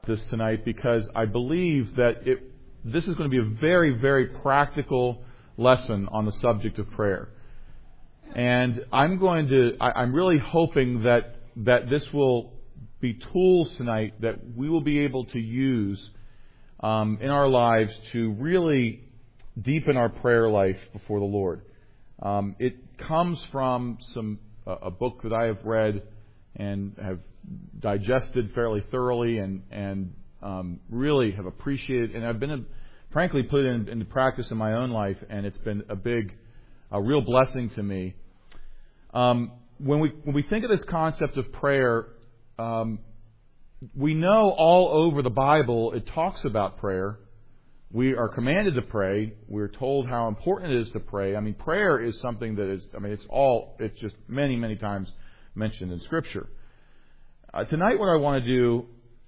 this tonight because I believe that this is going to be a very, very practical lesson on the subject of prayer. And I'm really hoping that this will be tools tonight that we will be able to use in our lives to really deepen our prayer life before the Lord. It comes from a book that I have read and have digested fairly thoroughly and really have appreciated, and I've been frankly put it into practice in my own life, and it's been a real blessing to me. When we think of this concept of prayer, we know all over the Bible it talks about prayer. We are commanded to pray. We're told how important it is to pray. I mean, prayer is something that is, it's just many, many times mentioned in Scripture. Tonight what I want to do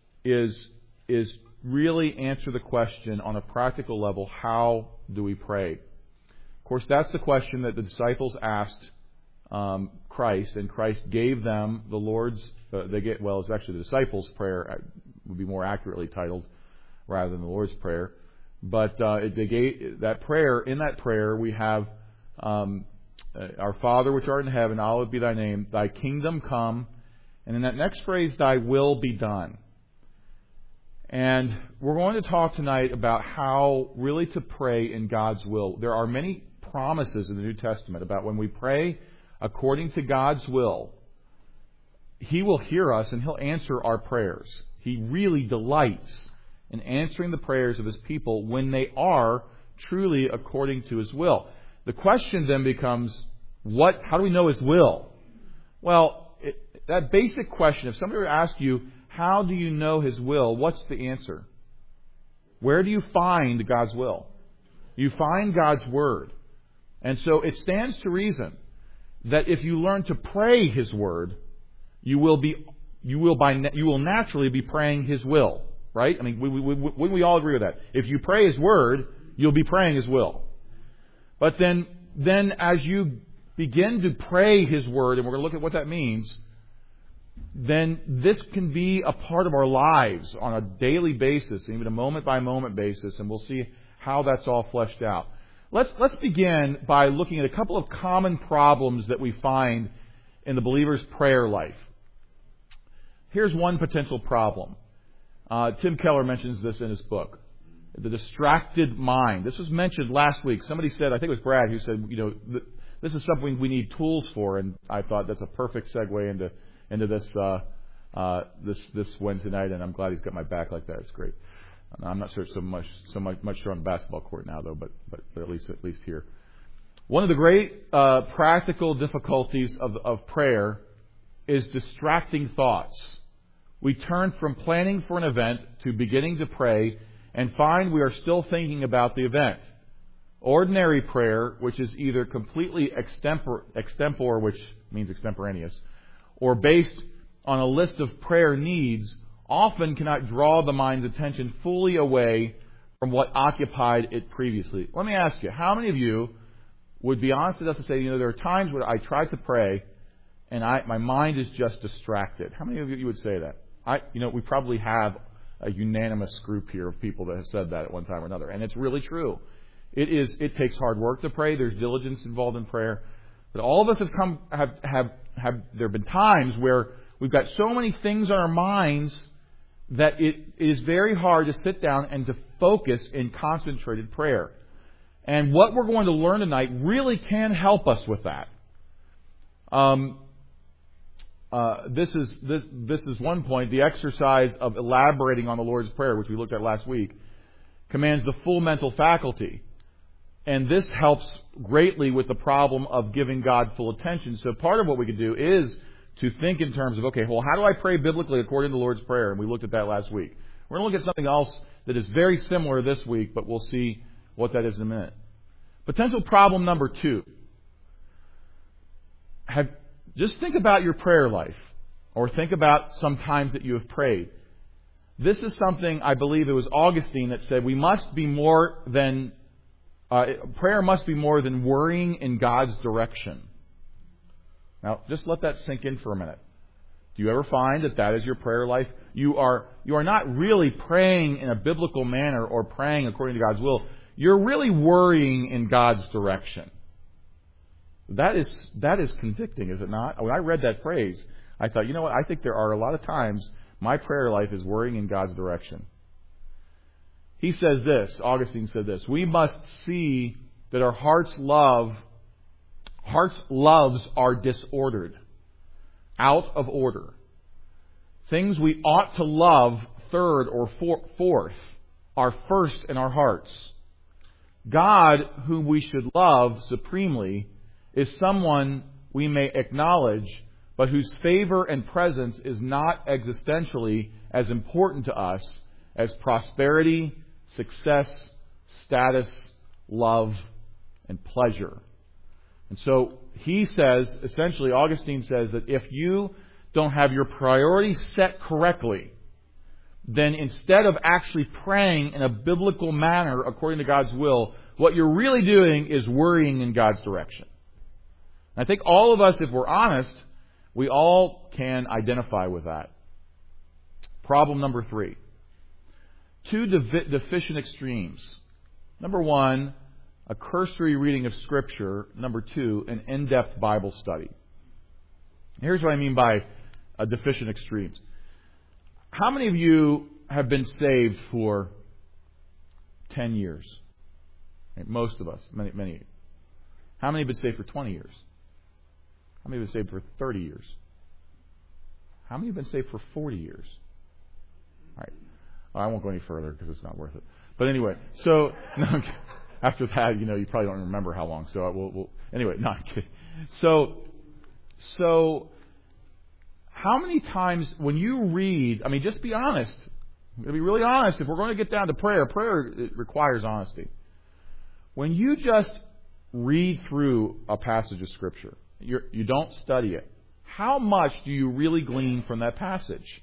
is really answer the question on a practical level, how do we pray? Of course, that's the question that the disciples asked Christ, and Christ gave them the Lord's, it's actually the disciples' prayer would be more accurately titled rather than the Lord's Prayer. But they gave that prayer. In that prayer, we have our Father which art in heaven, hallowed be thy name, thy kingdom come. And in that next phrase, thy will be done. And we're going to talk tonight about how really to pray in God's will. There are many promises in the New Testament about when we pray according to God's will, He will hear us and He'll answer our prayers. He really delights in answering the prayers of His people when they are truly according to His will. The question then becomes, how do we know His will? Well, that basic question, if somebody were to ask you, how do you know His will? What's the answer? Where do you find God's will? You find God's Word. And so it stands to reason that if you learn to pray His Word, you will naturally be praying His will. Right? I mean, wouldn't we all agree with that? If you pray His Word, you'll be praying His will. But then as you begin to pray His Word, and we're going to look at what that means, then this can be a part of our lives on a daily basis, even a moment-by-moment basis, and we'll see how that's all fleshed out. Let's begin by looking at a couple of common problems that we find in the believer's prayer life. Here's one potential problem. Tim Keller mentions this in his book, The Distracted Mind. This was mentioned last week. Somebody said, I think it was Brad, who said, this is something we need tools for, and I thought that's a perfect segue into this Wednesday night, and I'm glad he's got my back like that. It's great. I'm not sure so much sure on the basketball court now, though, but at least here. One of the great practical difficulties of prayer is distracting thoughts. We turn from planning for an event to beginning to pray and find we are still thinking about the event. Ordinary prayer, which is either completely extempore, which means extemporaneous, or based on a list of prayer needs, often cannot draw the mind's attention fully away from what occupied it previously. Let me ask you, how many of you would be honest enough to say, there are times where I try to pray and my mind is just distracted? How many of you would say that? We probably have a unanimous group here of people that have said that at one time or another, and it's really true. It takes hard work to pray. There's diligence involved in prayer, but all of us have there have been times where we've got so many things on our minds that it is very hard to sit down and to focus in concentrated prayer. And what we're going to learn tonight really can help us with that. This is one point. The exercise of elaborating on the Lord's Prayer, which we looked at last week, commands the full mental faculty. And this helps greatly with the problem of giving God full attention. So part of what we could do is to think in terms of, how do I pray biblically according to the Lord's Prayer? And we looked at that last week. We're going to look at something else that is very similar this week, but we'll see what that is in a minute. Potential problem number 2. Just think about your prayer life, or think about some times that you have prayed. This is something, I believe it was Augustine that said, prayer must be more than worrying in God's direction. Now, just let that sink in for a minute. Do you ever find that is your prayer life? you are not really praying in a biblical manner or praying according to God's will. You're really worrying in God's direction. That is convicting, is it not? When I read that phrase, I thought, you know what? I think there are a lot of times my prayer life is worrying in God's direction. He says this, Augustine said this, we must see that our heart's loves are disordered, out of order. Things we ought to love third or fourth are first in our hearts. God, whom we should love supremely, is someone we may acknowledge, but whose favor and presence is not existentially as important to us as prosperity, success, status, love, and pleasure. And so he says, essentially, Augustine says that if you don't have your priorities set correctly, then instead of actually praying in a biblical manner according to God's will, what you're really doing is worrying in God's direction. I think all of us, if we're honest, we all can identify with that. Problem number 3. 2 deficient extremes. Number 1, a cursory reading of Scripture. Number 2, an in-depth Bible study. Here's what I mean by deficient extremes. How many of you have been saved for 10 years? Most of us, many of you. How many have been saved for 20 years? How many have been saved for 30 years? How many have been saved for 40 years? All right. I won't go any further because it's not worth it. But anyway, so after that, you probably don't remember how long. So we'll anyway, no, I'm kidding. So how many times when you read, just be honest. I'm going to be really honest. If we're going to get down to prayer it requires honesty. When you just read through a passage of Scripture, you don't study it, how much do you really glean from that passage?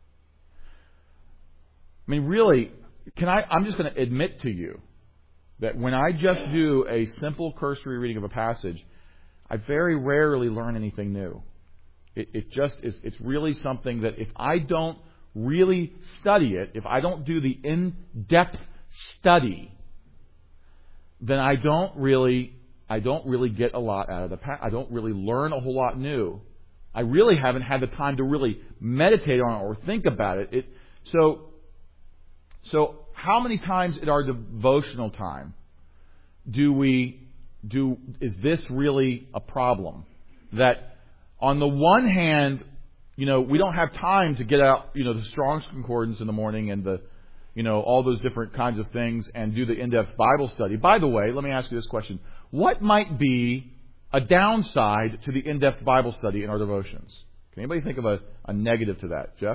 Really, I'm just going to admit to you that when I just do a simple cursory reading of a passage, I very rarely learn anything new. It's really something that if I don't really study it, if I don't do the in-depth study, then I don't really get a lot out of the passage. I don't really learn a whole lot new. I really haven't had the time to really meditate on it or think about it. So how many times in our devotional time is this really a problem? That on the one hand, we don't have time to get out, the Strong's Concordance in the morning and all those different kinds of things and do the in-depth Bible study. By the way, let me ask you this question. What might be a downside to the in-depth Bible study in our devotions? Can anybody think of a negative to that? Jeff?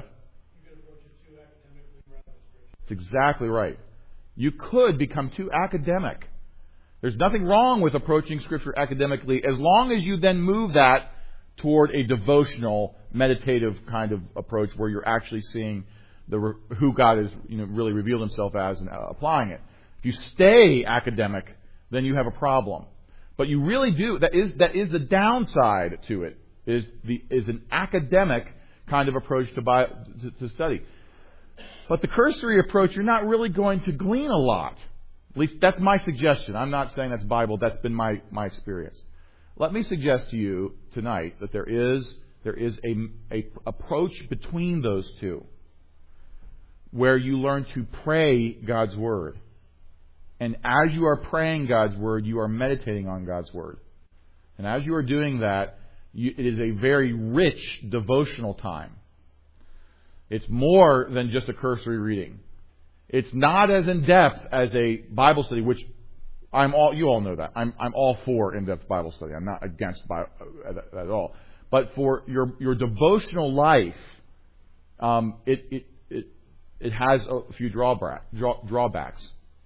That's exactly right. You could become too academic. There's nothing wrong with approaching Scripture academically as long as you then move that toward a devotional, meditative kind of approach where you're actually seeing who God has really revealed Himself as and applying it. If you stay academic, then you have a problem. But you really do. That is the downside to it. Is an academic kind of approach to study. But the cursory approach, you're not really going to glean a lot. At least that's my suggestion. I'm not saying that's Bible. That's been my experience. Let me suggest to you tonight that there is a approach between those two, where you learn to pray God's Word. And as you are praying God's Word, you are meditating on God's Word. And as you are doing that, it is a very rich devotional time. It's more than just a cursory reading. It's not as in-depth as a Bible study, which you all know that. I'm all for in-depth Bible study. I'm not against Bible at all. But for your devotional life, it has a few drawbacks.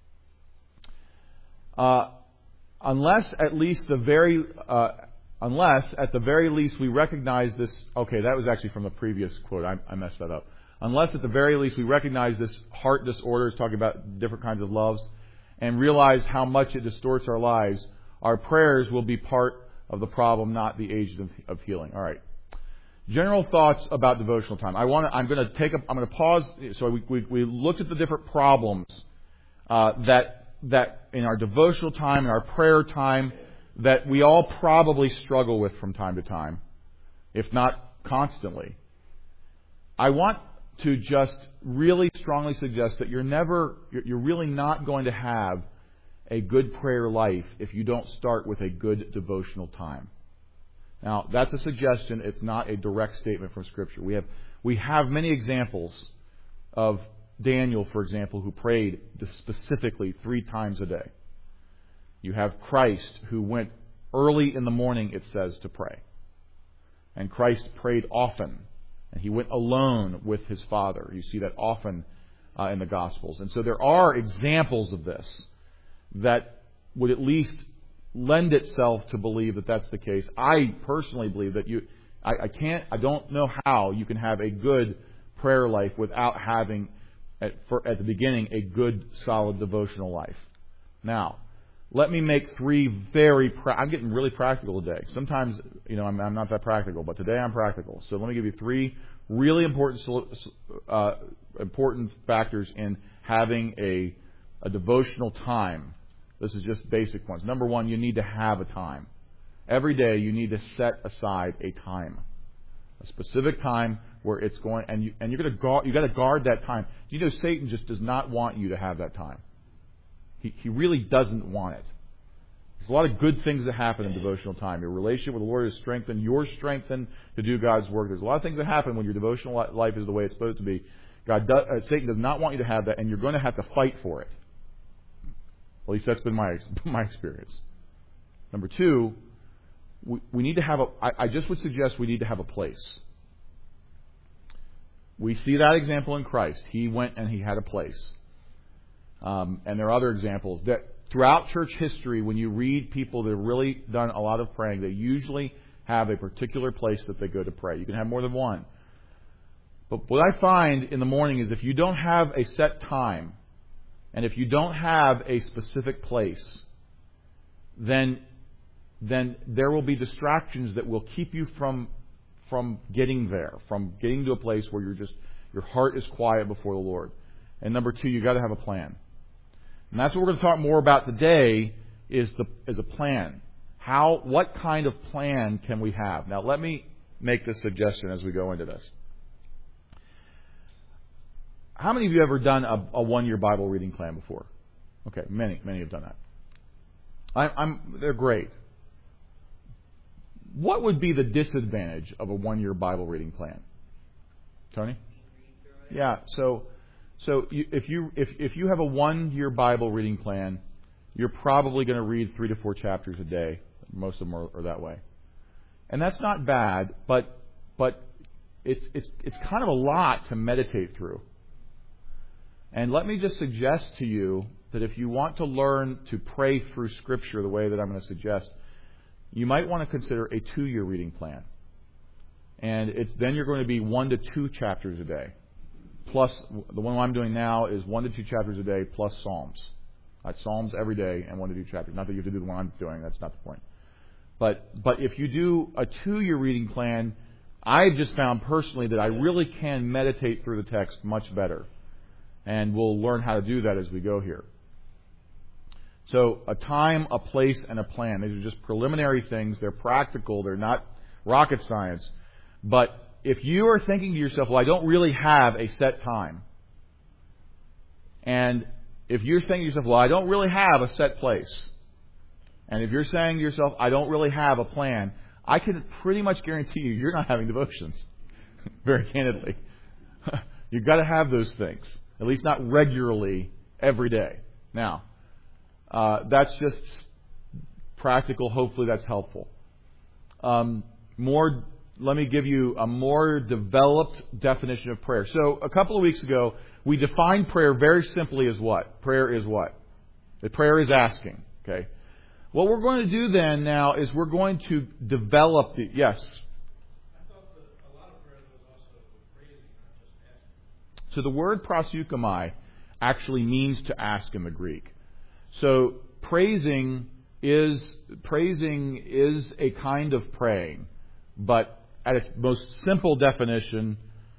Unless at the very least we recognize this. Okay, that was actually from the previous quote. I messed that up. Unless at the very least we recognize this heart disorder is talking about different kinds of loves and realize how much it distorts our lives, our prayers will be part of the problem, not the agent of healing. All right. General thoughts about devotional time. I'm going to pause. So we looked at the different problems that in our devotional time, in our prayer time, that we all probably struggle with from time to time, if not constantly. I want to just really strongly suggest that you're really not going to have a good prayer life if you don't start with a good devotional time. Now, that's a suggestion. It's not a direct statement from Scripture. We have many examples of Daniel, for example, who prayed specifically 3 times a day. You have Christ, who went early in the morning, it says, to pray. And Christ prayed often. And He went alone with His Father. You see that often in the Gospels. And so there are examples of this that would at least lend itself to believe that that's the case. I personally believe that I don't know how you can have a good prayer life without having, at the beginning, a good, solid devotional life. Now, let me make 3 I'm getting really practical today. Sometimes, I'm not that practical, but today I'm practical. So let me give you 3 really important factors in having a devotional time. This is just basic ones. Number 1, you need to have a time. Every day you need to set aside a time. A specific time where it's going, and you got to guard that time. You know, Satan just does not want you to have that time. He really doesn't want it. There's a lot of good things that happen in devotional time. Your relationship with the Lord is strengthened. You're strengthened to do God's work. There's a lot of things that happen when your devotional life is the way it's supposed to be. Satan does not want you to have that, and you're going to have to fight for it. At least that's been my experience. Number 2, we need to have I just would suggest we need to have a place. We see that example in Christ. He went and He had a place. And there are other examples that throughout church history, when you read people that have really done a lot of praying, they usually have a particular place that they go to pray. You can have more than one. But what I find in the morning is if you don't have a set time, and if you don't have a specific place, then there will be distractions that will keep you from getting there, from getting to a place where your heart is quiet before the Lord. And number 2, you've got to have a plan. And that's what we're going to talk more about today is a plan. What kind of plan can we have? Now, let me make this suggestion as we go into this. How many of you have ever done a 1-year Bible reading plan before? Okay, many have done that. They're great. What would be the disadvantage of a 1-year Bible reading plan? Tony? Yeah. So if you have a 1-year Bible reading plan, you're probably going to read 3 to 4 chapters a day. Most of them are that way, and that's not bad. But it's kind of a lot to meditate through. And let me just suggest to you that if you want to learn to pray through Scripture the way that I'm going to suggest, you might want to consider a 2-year reading plan. And then you're going to be 1 to 2 chapters a day. Plus, the one I'm doing now is 1 to 2 chapters a day plus Psalms. Psalms every day and 1 to 2 chapters. Not that you have to do the one I'm doing. That's not the point. But if you do a 2-year reading plan, I've just found personally that I really can meditate through the text much better. And we'll learn how to do that as we go here. So a time, a place, and a plan. These are just preliminary things. They're practical. They're not rocket science. But if you are thinking to yourself, well, I don't really have a set time. And if you're thinking to yourself, well, I don't really have a set place. And if you're saying to yourself, I don't really have a plan, I can pretty much guarantee you're not having devotions. Very candidly. You've got to have those things. At least not regularly every day. Now, that's just practical. Hopefully that's helpful. Let me give you a more developed definition of prayer. So a couple of weeks ago, we defined prayer very simply as what? Prayer is what? Prayer is asking. Okay. What we're going to do then now is we're going to develop the... Yes? I thought that a lot of prayer was also praising, not just asking. So the word proseuchomai actually means to ask in the Greek. So praising is a kind of praying, but at its most simple definition,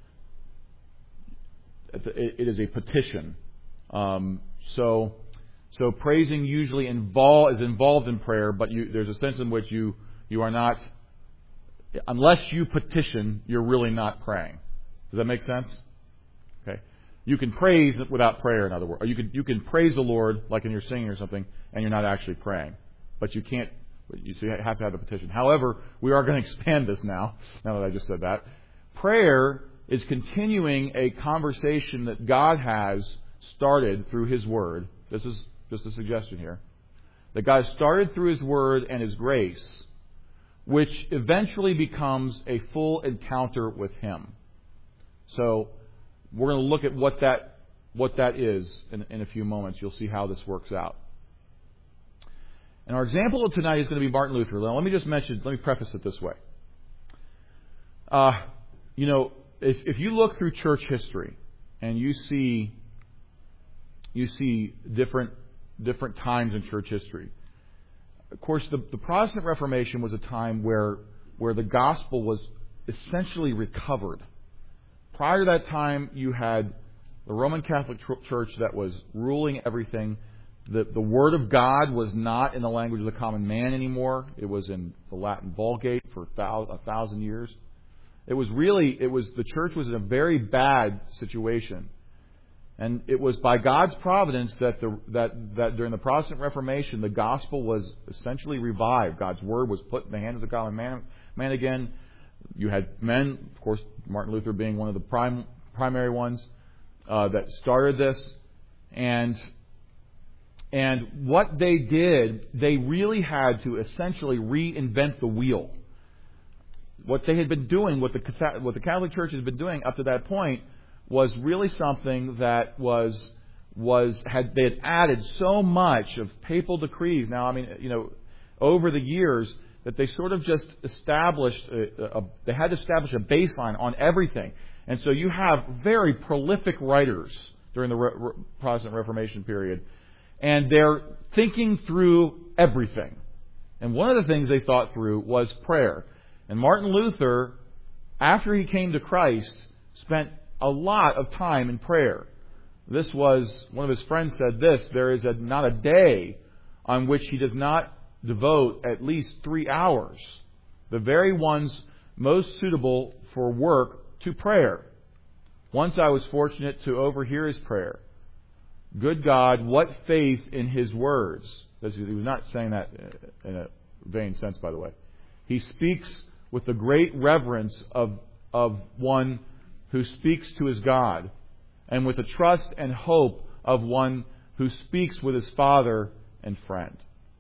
it is a petition. So praising usually is involved in prayer, but there's a sense in which you are not, unless you petition, you're really not praying. Does that make sense? Okay. You can praise without prayer, in other words. Or you can praise the Lord, like when you're singing or something, and you're not actually praying. But you can't, so you have to have a petition. However, we are going to expand this now that I just said that. Prayer is continuing a conversation that God has started through His Word. This is just a suggestion here. That God started through His Word and His grace, which eventually becomes a full encounter with Him. So we're going to look at what that is in a few moments. You'll see how this works out. And our example of tonight is going to be Martin Luther. Now, let me preface it this way. If you look through church history and you see different times in church history, of course, the Protestant Reformation was a time where the gospel was essentially recovered. Prior to that time, you had the Roman Catholic Church that was ruling everything. The Word of God was not in the language of the common man anymore. It was in the Latin Vulgate for 1,000 years. The church was in a very bad situation. And it was by God's providence that during the Protestant Reformation, the gospel was essentially revived. God's Word was put in the hands of the common man again. You had men, of course, Martin Luther being one of the primary ones that started this. And what they did, they really had to essentially reinvent the wheel. What they had been doing, what the Catholic Church had been doing up to that point, was really something that they had added so much of papal decrees. Now, over the years, that they sort of just established, they had to establish a baseline on everything. And so you have very prolific writers during the Protestant Reformation period. And they're thinking through everything. And one of the things they thought through was prayer. And Martin Luther, after he came to Christ, spent a lot of time in prayer. One of his friends said this: there is not a day on which he does not devote at least 3 hours, the very ones most suitable for work, to prayer. Once I was fortunate to overhear his prayer. Good God, what faith in His words. He was not saying that in a vain sense, by the way. He speaks with the great reverence of one who speaks to his God, and with the trust and hope of one who speaks with his Father and friend.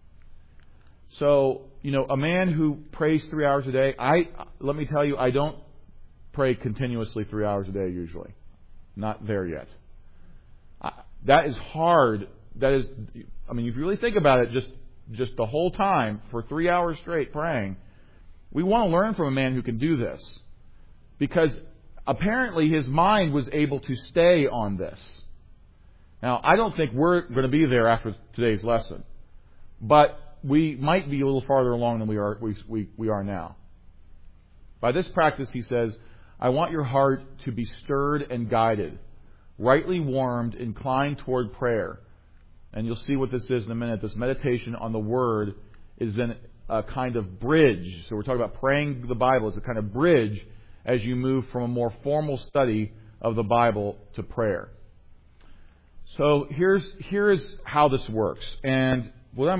So, a man who prays 3 hours a day, let me tell you, I don't pray continuously 3 hours a day usually. Not there yet. That is hard. If you really think about it, just the whole time for 3 hours straight praying, we want to learn from a man who can do this. Because apparently his mind was able to stay on this. Now, I don't think we're going to be there after today's lesson. But we might be a little farther along than we are now. By this practice, he says, I want your heart to be stirred and guided, rightly warmed, inclined toward prayer. And you'll see what this is in a minute. This meditation on the Word is then a kind of bridge. So we're talking about praying the Bible as a kind of bridge as you move from a more formal study of the Bible to prayer. So here's how this works. And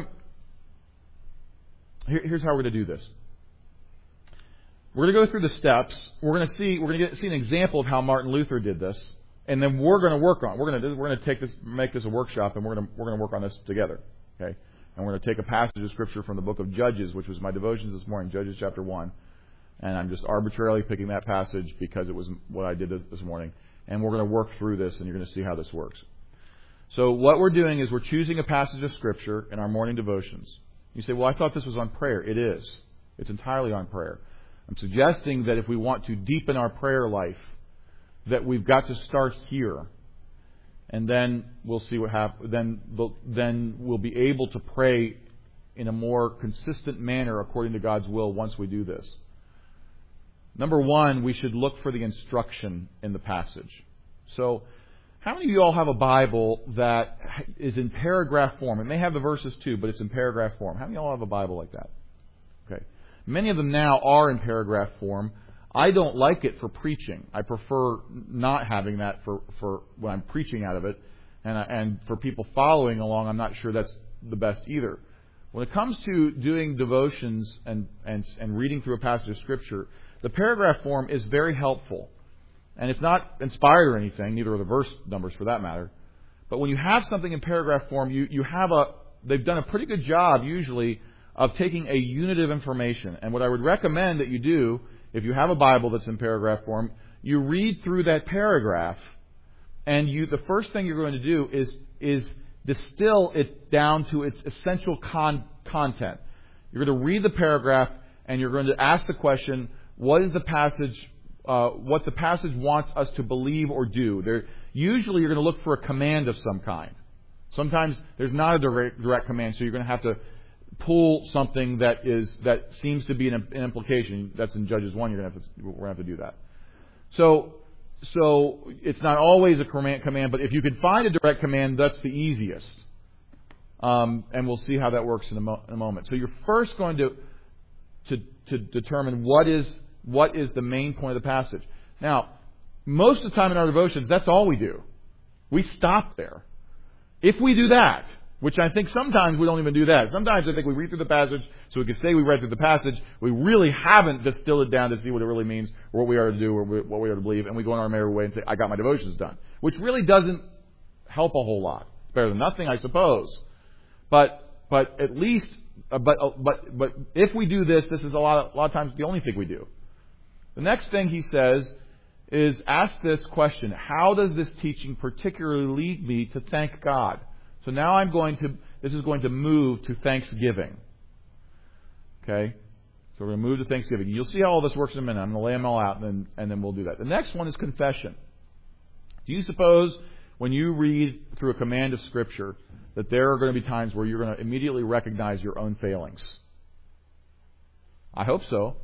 here's how we're going to do this. We're going to go through the steps. We're going to see an example of how Martin Luther did this, and then we're going to work on it. We're going to make this a workshop, and we're going to work on this together. Okay, and we're going to take a passage of Scripture from the book of Judges, which was my devotions this morning, Judges chapter 1, and I'm just arbitrarily picking that passage because it was what I did this morning, and we're going to work through this, and you're going to see how this works. So what we're doing is we're choosing a passage of Scripture in our morning devotions. You say, well, I thought this was on prayer. It is. It's entirely on prayer. I'm suggesting that if we want to deepen our prayer life, that we've got to start here. And then we'll see what happens. Then we'll be able to pray in a more consistent manner according to God's will once we do this. Number one, we should look for the instruction in the passage. So, how many of you all have a Bible that is in paragraph form? It may have the verses too, but it's in paragraph form. How many of you all have a Bible like that? Okay. Many of them now are in paragraph form. I don't like it for preaching. I prefer not having that for when I'm preaching out of it. And for people following along, I'm not sure that's the best either. When it comes to doing devotions and reading through a passage of Scripture, the paragraph form is very helpful. And it's not inspired or anything, neither are the verse numbers for that matter. But when you have something in paragraph form, they've done a pretty good job usually of taking a unit of information. And what I would recommend that you do, if you have a Bible that's in paragraph form, you read through that paragraph, and the first thing you're going to do is distill it down to its essential content. You're going to read the paragraph, and you're going to ask the question, what the passage wants us to believe or do. Usually you're going to look for a command of some kind. Sometimes there's not a direct command, so you're going to have to pull something that seems to be an implication. That's in Judges 1. We're going to have to do that. So it's not always a command, but if you can find a direct command, that's the easiest. And we'll see how that works in a moment. So you're first going to determine what is the main point of the passage. Now, most of the time in our devotions, that's all we do. We stop there. If we do that, which I think sometimes we don't even do that. Sometimes I think we read through the passage so we can say we read through the passage. We really haven't distilled it down to see what it really means or what we are to do or what we are to believe. And we go on our merry way and say, I got my devotions done. Which really doesn't help a whole lot. It's better than nothing, I suppose. But at least, but if we do this is a lot of times the only thing we do. The next thing he says is ask this question: how does this teaching particularly lead me to thank God? So now this is going to move to thanksgiving. Okay? So we're going to move to thanksgiving. You'll see how all this works in a minute. I'm going to lay them all out and then we'll do that. The next one is confession. Do you suppose when you read through a command of Scripture that there are going to be times where you're going to immediately recognize your own failings? I hope so.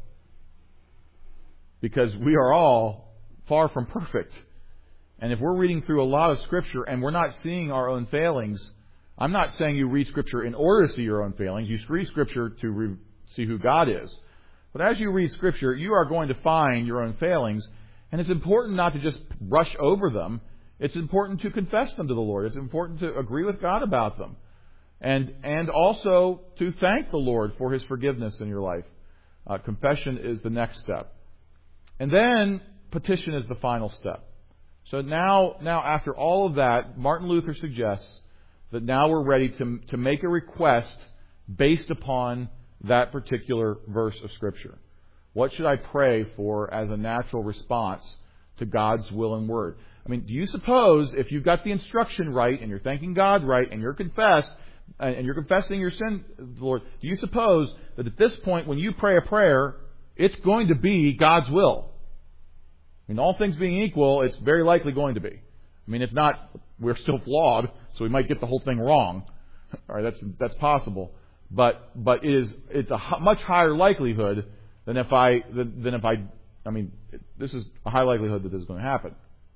Because we are all far from perfect. And if we're reading through a lot of Scripture and we're not seeing our own failings, I'm not saying you read Scripture in order to see your own failings. You read Scripture to see who God is. But as you read Scripture, you are going to find your own failings. And it's important not to just brush over them. It's important to confess them to the Lord. It's important to agree with God about them. And also to thank the Lord for His forgiveness in your life. Confession is the next step. And then petition is the final step. So now after all of that, Martin Luther suggests that now we're ready to make a request based upon that particular verse of Scripture. What should I pray for as a natural response to God's will and word? I mean, do you suppose if you've got the instruction right and you're thanking God right and you're confessing your sin to the Lord, do you suppose that at this point when you pray a prayer, it's going to be God's will? I mean, all things being equal, it's very likely going to be. I mean, if not, we're still flawed, so we might get the whole thing wrong. All right, that's possible. But it's a much higher likelihood than if I mean, this is a high likelihood that this is going to happen.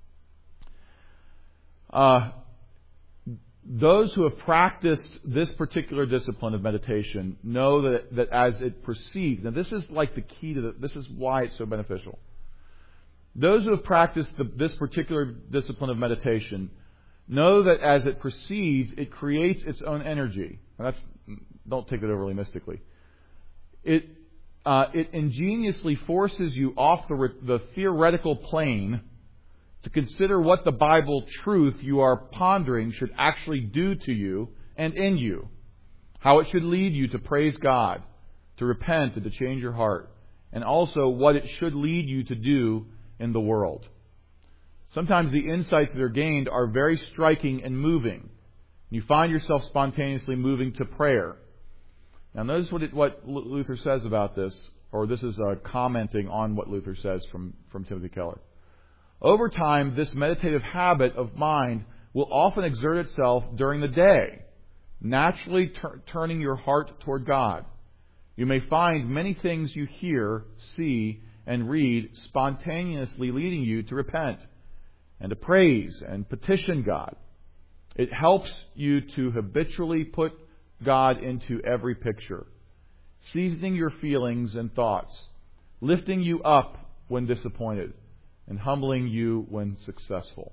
Those who have practiced this particular discipline of meditation know that as it proceeds, now this is like the key to this is why it's so beneficial. Those who have practiced this particular discipline of meditation know that as it proceeds, it creates its own energy. Now don't take it overly mystically. It ingeniously forces you off the theoretical plane to consider what the Bible truth you are pondering should actually do to you and in you. How it should lead you to praise God, to repent, and to change your heart. And also what it should lead you to do in the world. Sometimes the insights that are gained are very striking and moving. You find yourself spontaneously moving to prayer. Now notice what Luther says about this, or this is commenting on what Luther says from Timothy Keller. Over time, this meditative habit of mind will often exert itself during the day, naturally turning your heart toward God. You may find many things you hear, see, and read, spontaneously leading you to repent and to praise and petition God. It helps you to habitually put God into every picture, seasoning your feelings and thoughts, lifting you up when disappointed, and humbling you when successful.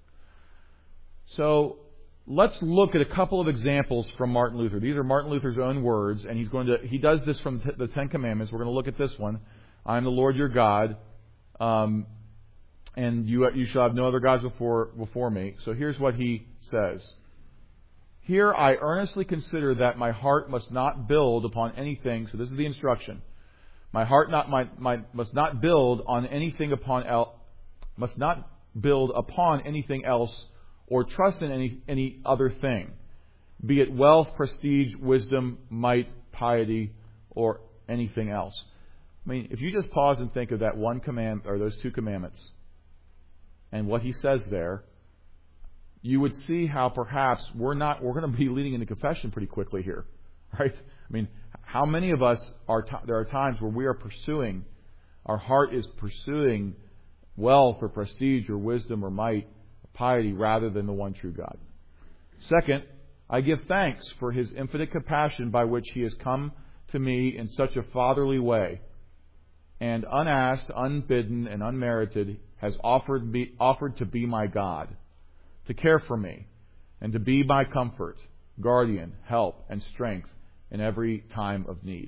So let's look at a couple of examples from Martin Luther. These are Martin Luther's own words, and he does this from the Ten Commandments. We're going to look at this one. I am the Lord your God, and you shall have no other gods before me. So here's what he says. Here I earnestly consider that my heart must not build upon anything. So this is the instruction. My heart must not build on anything must not build upon anything else, or trust in any other thing, be it wealth, prestige, wisdom, might, piety, or anything else. I mean, if you just pause and think of that one command, or those two commandments, and what he says there, you would see how perhaps we're going to be leading into confession pretty quickly here, right? I mean, how many of us there are times where we are pursuing, our heart is pursuing wealth or prestige or wisdom or might, piety, rather than the one true God. Second, I give thanks for His infinite compassion by which He has come to me in such a fatherly way, and unasked, unbidden, and unmerited has offered to be my God, to care for me, and to be my comfort, guardian, help, and strength in every time of need.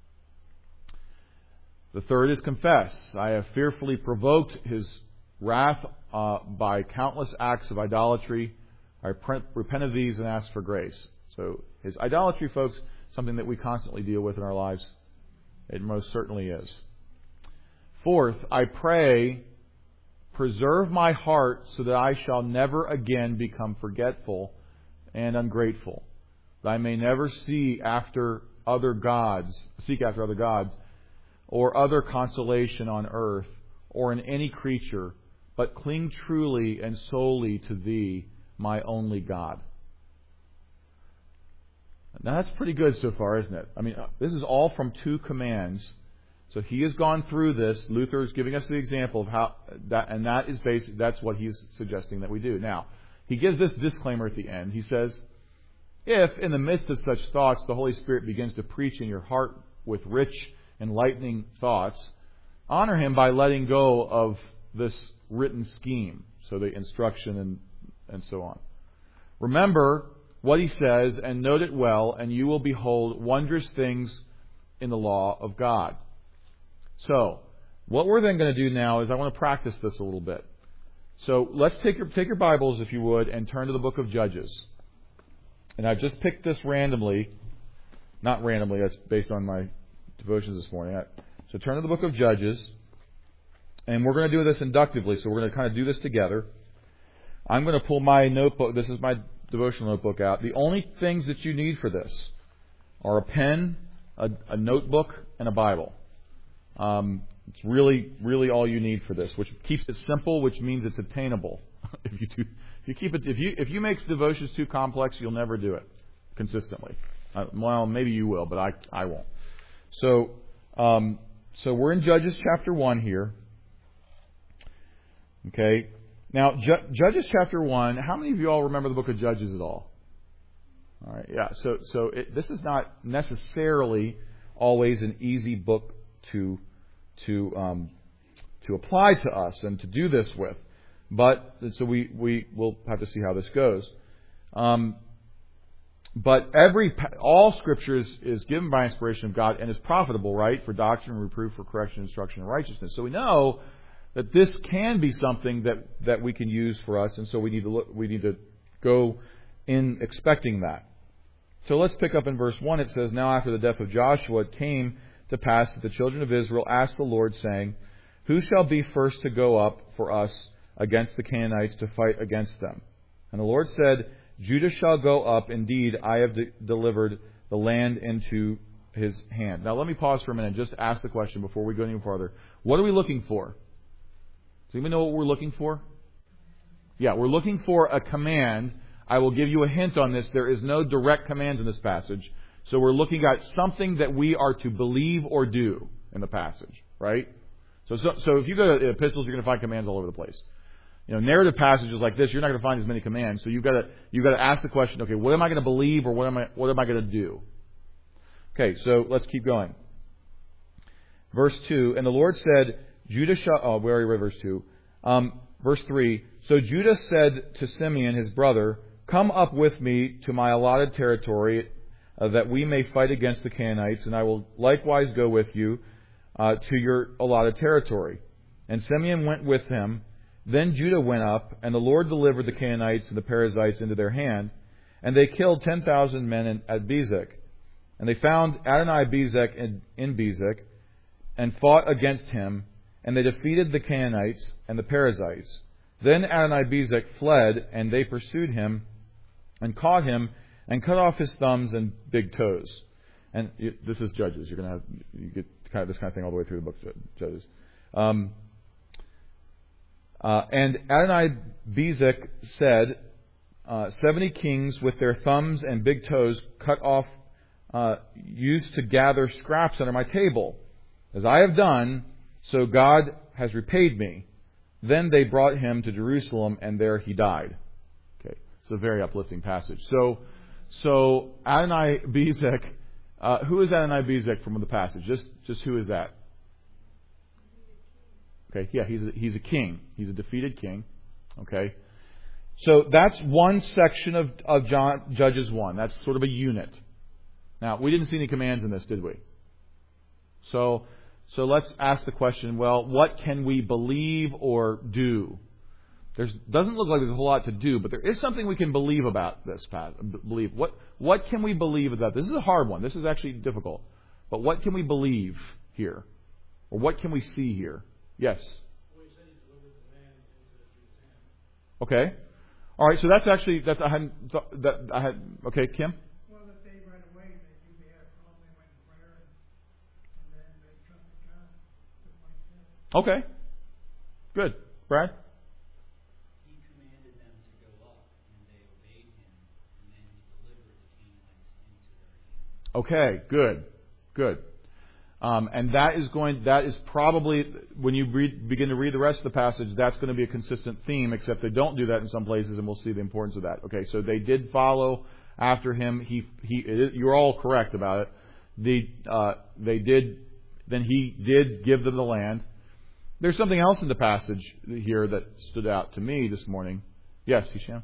The third is confess. I have fearfully provoked His wrath by countless acts of idolatry. I repent of these and ask for grace. So His idolatry, folks, something that we constantly deal with in our lives. It most certainly is. Fourth, I pray, preserve my heart so that I shall never again become forgetful and ungrateful, that I may never seek after other gods, or other consolation on earth or in any creature, but cling truly and solely to Thee, my only God. Now that's pretty good so far, isn't it? I mean, this is all from two commands. So he has gone through this. Luther is giving us the example of how that, and that is basic. That's what he's suggesting that we do. Now, he gives this disclaimer at the end. He says, if in the midst of such thoughts the Holy Spirit begins to preach in your heart with rich, enlightening thoughts, honor Him by letting go of this written scheme. So the instruction and so on. Remember what he says and note it well, and you will behold wondrous things in the law of God. So, what we're then going to do now is I want to practice this a little bit. So, let's take your Bibles, if you would, and turn to the book of Judges. And I've just picked this randomly. Not randomly, that's based on my devotions this morning. So, turn to the book of Judges. And we're going to do this inductively, so we're going to kind of do this together. I'm going to pull my notebook. This is my devotional notebook out. The only things that you need for this are a pen, a notebook, and a Bible. It's really all you need for this, which keeps it simple, which means it's attainable. If you make devotions too complex, you'll never do it consistently. Well, maybe you will, but I won't. So we're in Judges chapter 1 here. Okay. Now, Judges chapter 1. How many of you all remember the book of Judges at all? All right. Yeah. So this is not necessarily always an easy book to apply to us and to do this with, but so we will have to see how this goes. But all Scripture is given by inspiration of God and is profitable, right, for doctrine, reproof, for correction, instruction, and righteousness. So we know that this can be something that we can use for us, and so we need to go in expecting that. So let's pick up in verse 1. It says, now after the death of Joshua, it came to pass that the children of Israel asked the Lord, saying, who shall be first to go up for us against the Canaanites to fight against them? And the Lord said, Judah shall go up. Indeed, I have delivered the land into his hand. Now let me pause for a minute and just ask the question before we go any farther. What are we looking for? Does anyone know what we're looking for? Yeah, we're looking for a command. I will give you a hint on this. There is no direct commands in this passage. So we're looking at something that we are to believe or do in the passage, right? So if you go to epistles, you're going to find commands all over the place. Narrative passages like this, you're not going to find as many commands. So you've got to ask the question, okay, what am I going to believe, or what am I going to do? Okay, so let's keep going. Verse 2, and the Lord said, Judah shall... we already read verse 2. Verse 3, so Judah said to Simeon, his brother, come up with me to my allotted territory, that we may fight against the Canaanites, and I will likewise go with you to your allotted territory. And Simeon went with him. Then Judah went up, and the Lord delivered the Canaanites and the Perizzites into their hand, and they killed 10,000 men at Bezek. And they found Adonai-Bezek in Bezek, and fought against him, and they defeated the Canaanites and the Perizzites. Then Adonai-Bezek fled, and they pursued him, and caught him, and cut off his thumbs and big toes. And this is Judges. You get this kind of thing all the way through the book of Judges. And Adonai-Bezek said, 70 kings with their thumbs and big toes cut off used to gather scraps under my table. As I have done, so God has repaid me. Then they brought him to Jerusalem, and there he died. Okay, it's a very uplifting passage. So Adonai-Bezek, who is Adonai-Bezek from the passage? Just who is that? Okay, yeah, he's a king. He's a defeated king. Okay, so that's one section of Judges 1. That's sort of a unit. Now, we didn't see any commands in this, did we? So let's ask the question, well, what can we believe or do? Doesn't look like there's a whole lot to do, but there is something we can believe about this. Believe. What can we believe about this? This is a hard one. This is actually difficult. But what can we believe here? Or what can we see here? Yes? Well, he said he delivered the land into the Jew's hand. Okay. All right, so that's actually, okay, Kim? Well, that they right away, they had a problem, they went in prayer, and then they trusted God to fight them. Okay. Good. Brad? He commanded them to go up, and they obeyed him, and then he delivered the Canaanites into their hand. Okay, good. And that is probably, when you begin to read the rest of the passage, that's going to be a consistent theme, except they don't do that in some places, and we'll see the importance of that. Okay, so they did follow after him. You're all correct about it. Then he did give them the land. There's something else in the passage here that stood out to me this morning. Yes, Hisham?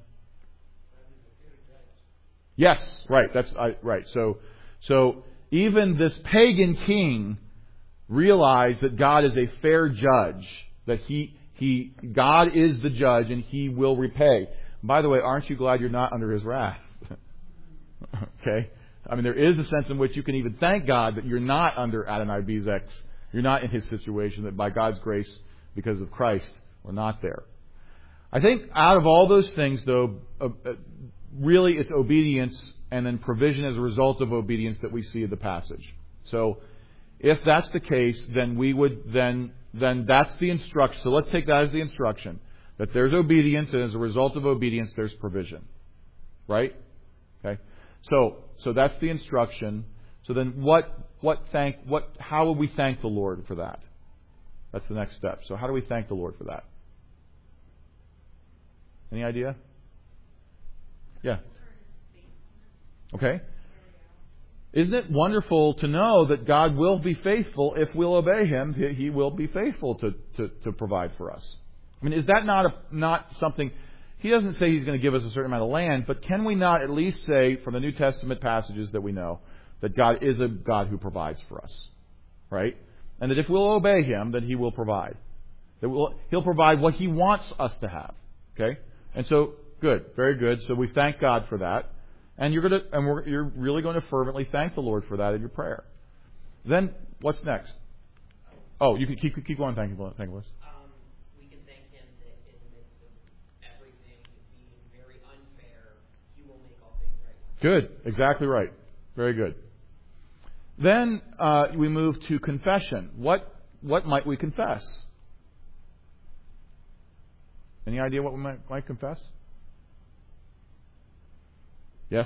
Yes, right. Right. So even this pagan king realized that God is a fair judge, that God is the judge, and He will repay. By the way, aren't you glad you're not under His wrath? Okay? I mean, there is a sense in which you can even thank God that you're not under Adonai-Bezek's, you're not in his situation, that by God's grace, because of Christ, we're not there. I think out of all those things, though, really it's obedience and then provision as a result of obedience that we see in the passage. So, if that's the case, then we would then that's the instruction. So let's take that as the instruction, that there's obedience, and as a result of obedience, there's provision. Right? Okay. So that's the instruction. So then how would we thank the Lord for that? That's the next step. So how do we thank the Lord for that? Any idea? Yeah. Okay. Isn't it wonderful to know that God will be faithful if we'll obey Him? He will be faithful to provide for us. I mean, is that not something? He doesn't say He's going to give us a certain amount of land, but can we not at least say from the New Testament passages that we know that God is a God who provides for us, right? And that if we'll obey Him, then He will provide. He'll provide what He wants us to have. Okay, and so good, very good. So we thank God for that. And you're really going to fervently thank the Lord for that in your prayer. Then what's next? Oh, you can keep going. Thank you, Liz. We can thank Him that in the midst of everything being very unfair, He will make all things right. Good, exactly right. Very good. Then we move to confession. What might we confess? Any idea what we might confess? Yes?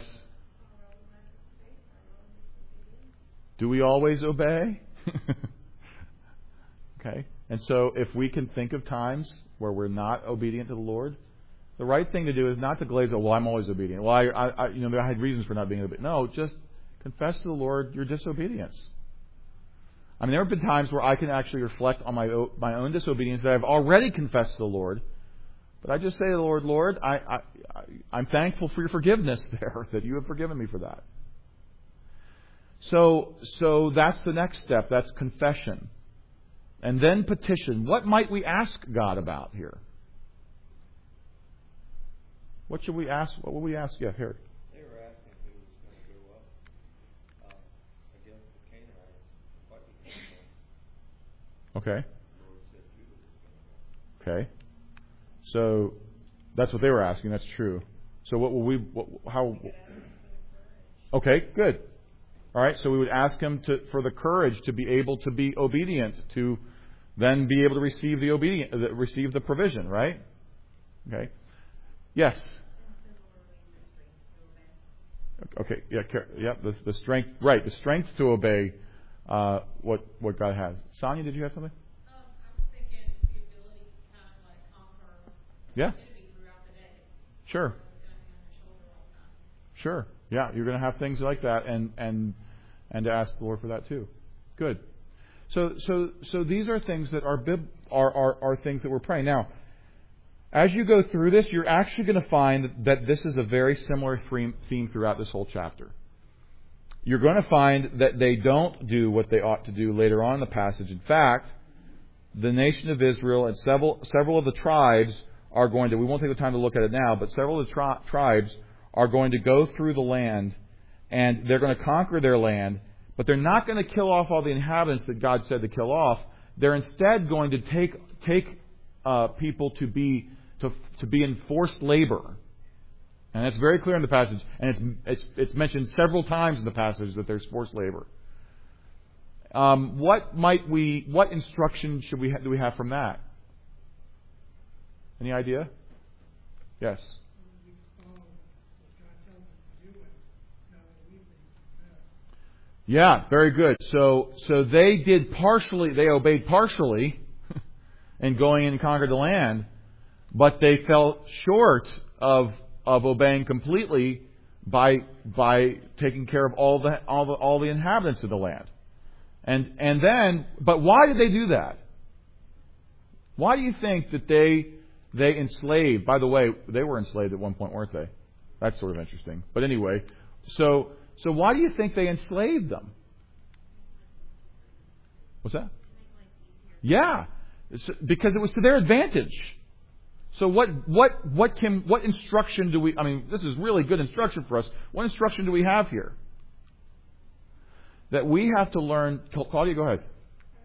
Do we always obey? Okay. And so if we can think of times where we're not obedient to the Lord, the right thing to do is not to glaze over, well, I'm always obedient. Well, I had reasons for not being obedient. No, just confess to the Lord your disobedience. I mean, there have been times where I can actually reflect on my own disobedience that I've already confessed to the Lord. But I just say to the Lord, Lord, I'm thankful for your forgiveness there, that you have forgiven me for that. So that's the next step. That's confession. And then petition. What might we ask God about here? What should we ask? What will we ask? Yeah, here. They were asking who was going to go up against the Canaanites. What he came from. Okay. The Lord said Judah was going to go. Okay. So that's what they were asking. That's true. So what will we? How? Okay. Good. All right. So we would ask him for the courage to be able to be obedient, to then be able to receive the provision. Right. Okay. Yes. Okay. Yeah. Yeah. The strength. Right. The strength to obey what God has. Sonia, did you have something? I was thinking the ability to kind of like conquer Yeah. enemy throughout the day. Sure. Sure. Yeah, you're going to have things like that, and to ask the Lord for that too. Good. So these are things that are things that we're praying. Now, as you go through this, you're actually going to find that this is a very similar theme throughout this whole chapter. You're going to find that they don't do what they ought to do later on in the passage. In fact, the nation of Israel and several of the tribes are going to, we won't take the time to look at it now, but several of the tribes are going to go through the land, and they're going to conquer their land, but they're not going to kill off all the inhabitants that God said to kill off. They're instead going to take people to be in forced labor. And that's very clear in the passage. And it's mentioned several times in the passage that there's forced labor. What instruction do we have from that? Any idea? Yes. Yeah, very good. So they obeyed partially in going in and conquered the land, but they fell short of obeying completely by taking care of all the inhabitants of the land. And then, but why did they do that? Why do you think that they enslaved? By the way, they were enslaved at one point, weren't they? That's sort of interesting. But anyway, so why do you think they enslaved them? What's that? Yeah, because it was to their advantage. So what instruction do we? I mean, this is really good instruction for us. What instruction do we have here? That we have to learn. Claudia, go ahead.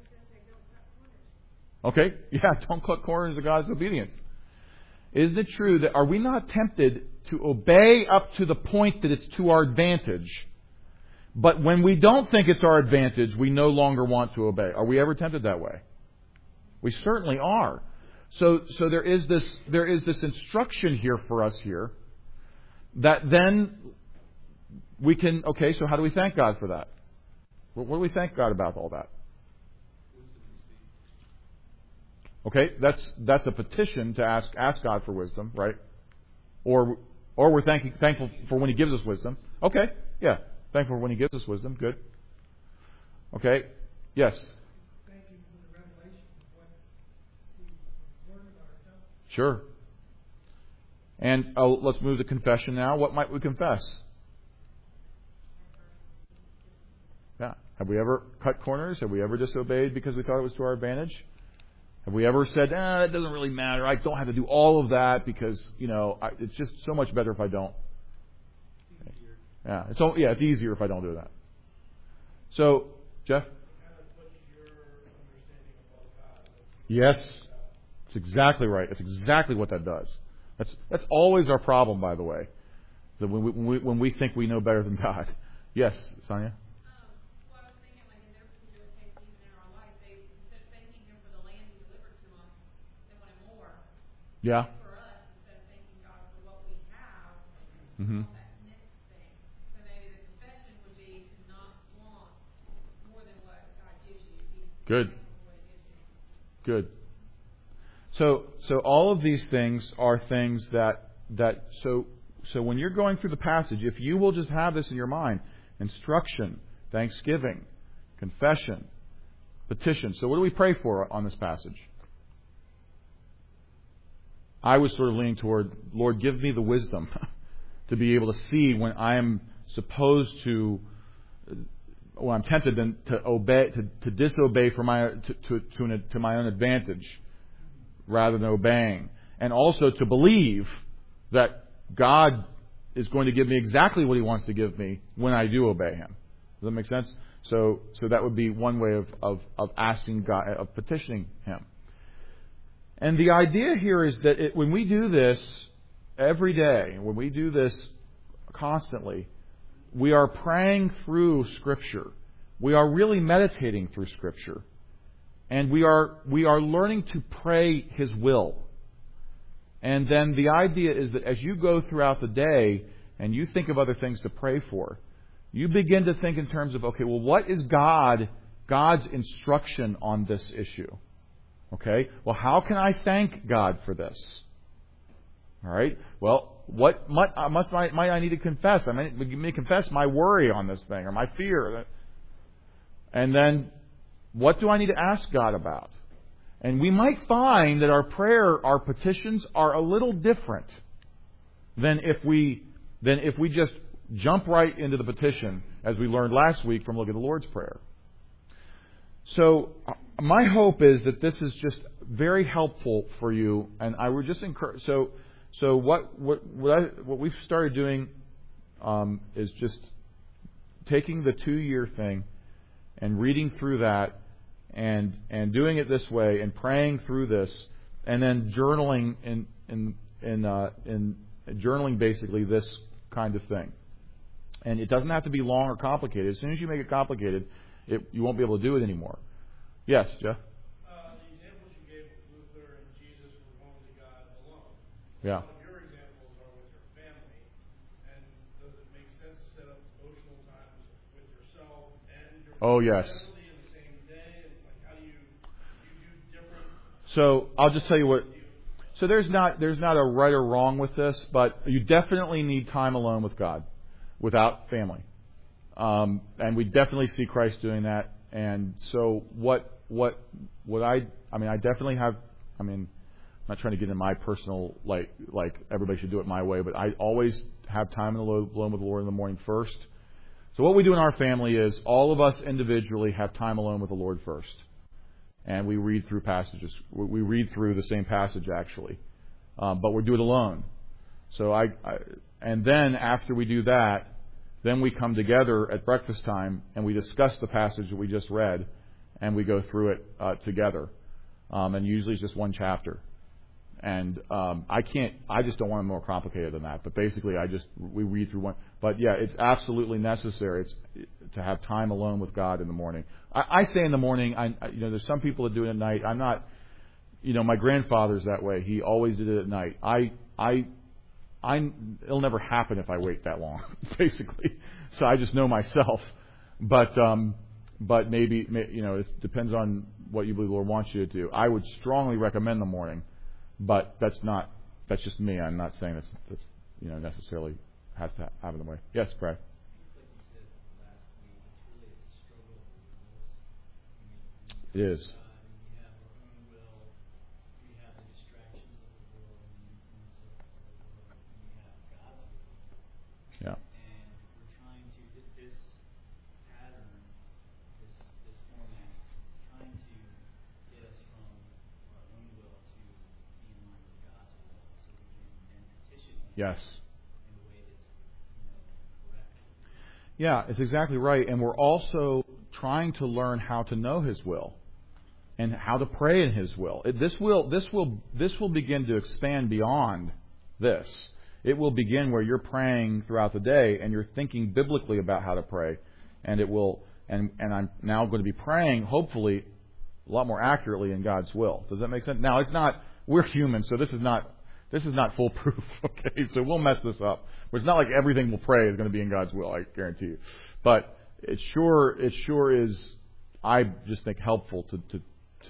Okay, yeah, don't cut corners of God's obedience. Isn't it true that are we not tempted to obey up to the point that it's to our advantage, but when we don't think it's our advantage, we no longer want to obey? Are we ever tempted that way? We certainly are. So there is this instruction here for us here that then we can. Okay, so how do we thank God for that? What do we thank God about all that? Okay, that's a petition to ask God for wisdom, right? Or we're thankful for when He gives us wisdom. Okay, yeah, thankful for when He gives us wisdom. Good. Okay, yes. Thank you for the revelation of what we learned about ourselves. Sure. And let's move to confession now. What might we confess? Yeah. Have we ever cut corners? Have we ever disobeyed because we thought it was to our advantage? Have we ever said, it doesn't really matter. I don't have to do all of that because, it's just so much better if I don't. Yeah. It's easier if I don't do that. So, Jeff? Yes. That's exactly right. That's exactly what that does. That's always our problem, by the way. That when we think we know better than God. Yes, Sonia? Yeah. For us, instead of thanking God for what we have, Mm-hmm. that next thing. So maybe the confession would be to not want more than what God gives you. Good. Good. So all of these things are things so when you're going through the passage, if you will just have this in your mind, instruction, thanksgiving, confession, petition. So what do we pray for on this passage? I was sort of leaning toward, Lord, give me the wisdom to be able to see when I am supposed to, when I'm tempted to obey, to disobey for to my own advantage, rather than obeying, and also to believe that God is going to give me exactly what He wants to give me when I do obey Him. Does that make sense? So that would be one way of asking God, of petitioning Him. And the idea here is that when we do this every day, when we do this constantly, we are praying through Scripture. We are really meditating through Scripture. And we are learning to pray His will. And then the idea is that as you go throughout the day and you think of other things to pray for, you begin to think in terms of, okay, well, what is God's instruction on this issue? Okay, well, how can I thank God for this? All right, well, what might I need to confess? I may confess my worry on this thing or my fear. And then, what do I need to ask God about? And we might find that our petitions are a little different than if we just jump right into the petition, as we learned last week from looking at the Lord's Prayer. So my hope is that this is just very helpful for you, and I would just encourage. So what we've started doing is just taking the 2-year thing and reading through that. And doing it this way and praying through this, and then journaling in journaling basically this kind of thing. And it doesn't have to be long or complicated. As soon as you make it complicated, you won't be able to do it anymore. Yes, Jeff? The examples you gave with Luther and Jesus were only God alone. Yeah. One of your examples are with your family. And does it make sense to set up devotional times with yourself and your Oh, yes. family in the same day? Like, how do you do different? So I'll just tell you what. So there's not a right or wrong with this, but you definitely need time alone with God, without family, and we definitely see Christ doing that. And so I definitely have. I mean, I'm not trying to get into my personal like everybody should do it my way, but I always have time alone with the Lord in the morning first. So what we do in our family is all of us individually have time alone with the Lord first. And we read through passages. We read through the same passage, actually. But we do it alone. So and then after we do that, then we come together at breakfast time and we discuss the passage that we just read, and we go through it together. And usually it's just one chapter. And I just don't want it more complicated than that. But basically, we read through one. But yeah, it's absolutely necessary to have time alone with God in the morning. I say in the morning. There's some people that do it at night. I'm not. My grandfather's that way. He always did it at night. It'll never happen if I wait that long, basically. So I just know myself. But maybe it depends on what you believe the Lord wants you to do. I would strongly recommend the morning. But that's just me. I'm not saying that's necessarily has to happen the way. Yes, Brad. It is. We have our own will. We have the distractions of the world and the influence of the world. And we have God's will. Yeah. And we're trying to get this pattern, this format, is trying to get us from our own will to be in line with God's will, so we can then petition Him Yes. in a way that's correct. Yeah, it's exactly right. And we're also trying to learn how to know His will and how to pray in His will. This will begin to expand beyond this. It will begin where you're praying throughout the day and you're thinking biblically about how to pray, and it will. And I'm now going to be praying, hopefully, a lot more accurately in God's will. Does that make sense? Now, it's not. We're human, so this is not foolproof. Okay, so we'll mess this up. But it's not like everything we'll pray is going to be in God's will. I guarantee you. But it sure is. I just think helpful to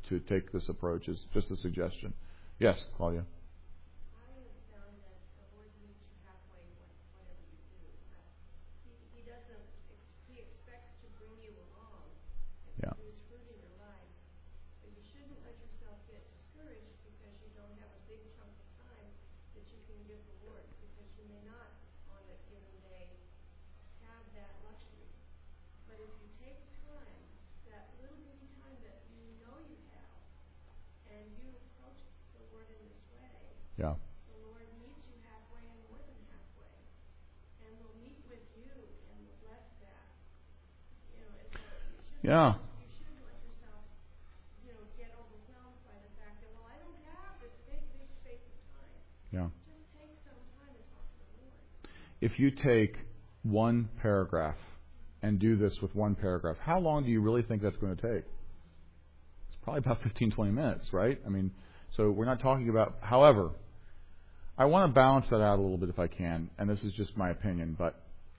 to take this approach. Is just a suggestion. Yes, Claudia. I have found that the Lord meets you halfway whatever you do. He doesn't, he expects to bring you along and Yeah. produce fruit in your life. But you shouldn't let yourself get discouraged because you don't have a big chunk of time that you can give the Lord, because you may not on a given day have that luxury. But if you take time, that little bitty time that you know you have, and you approach the Lord in this way, Yeah. the Lord meets you halfway and more than halfway, and will meet with you and will bless that. You know, and so Yeah. you shouldn't let yourself, get overwhelmed by the fact that, well, I don't have this big space of time. Yeah. Just take some time to talk to the Lord. If you take one paragraph and do this with one paragraph, how long do you really think that's going to take? It's probably about 15, 20 minutes, right? I mean, so we're not talking about... However, I want to balance that out a little bit if I can, and this is just my opinion, but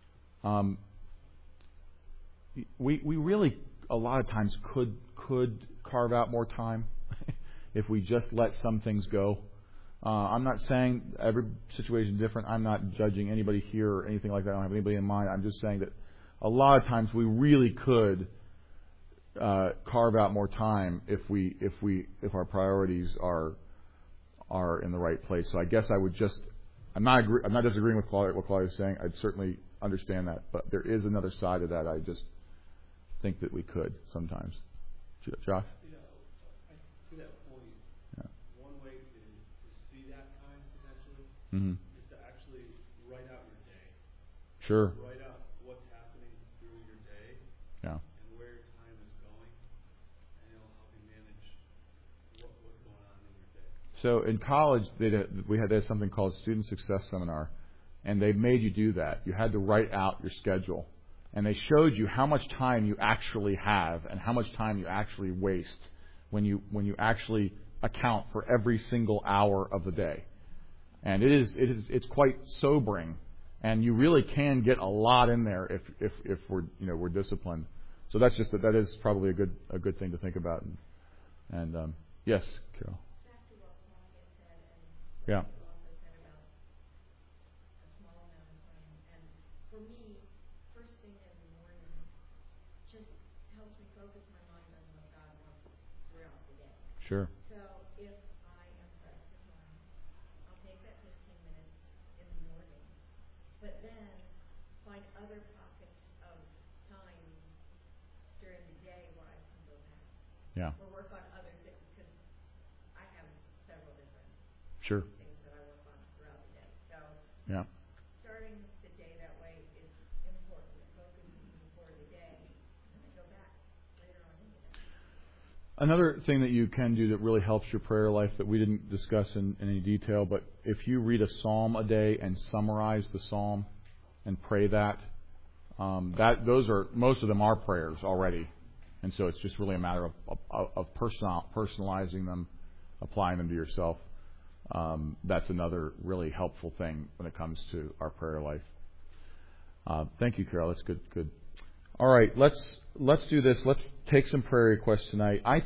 we really, a lot of times, could carve out more time if we just let some things go. I'm not saying every situation is different. I'm not judging anybody here or anything like that. I don't have anybody in mind. I'm just saying that a lot of times we really could carve out more time if our priorities are in the right place. So I guess I would just I'm not disagreeing with what Claudia is saying. I'd certainly understand that, but there is another side of that. I just think that we could sometimes. Josh? To that point, one way to see that time potentially Mm-hmm. is to actually write out your day. Sure. Write out what's happening through your day Yeah. and where your time is going, and it'll help you manage what's going on in your day. So in college, they had something called Student Success Seminar, and they made you do that. You had to write out your schedule, and they showed you how much time you actually have and how much time you actually waste when you actually account for every single hour of the day. And it's quite sobering, and you really can get a lot in there if we're disciplined. So that's just that is probably a good thing to think about. And yes, Carol. Back to what Claudia said, and Yeah. you also said about a small amount of time. And for me, first thing in the morning just helps me focus my mind on what God wants throughout the day. Sure. So if I am pressed for time, I'll take that 15 minutes in the morning, but then find other pockets of time during the day where I can go back Yeah. or work on other things, because I have several different Sure. things that I work on throughout the day. So Yeah. starting the day that way is important. It focuses me for the day, and then I go back later on in the day. Another thing that you can do that really helps your prayer life that we didn't discuss in any detail, but if you read a psalm a day and summarize the psalm and pray that those are most of them are prayers already, and so it's just really a matter of personalizing them, applying them to yourself. That's another really helpful thing when it comes to our prayer life. Thank you, Carol. That's good. All right, let's do this. Let's take some prayer requests tonight. I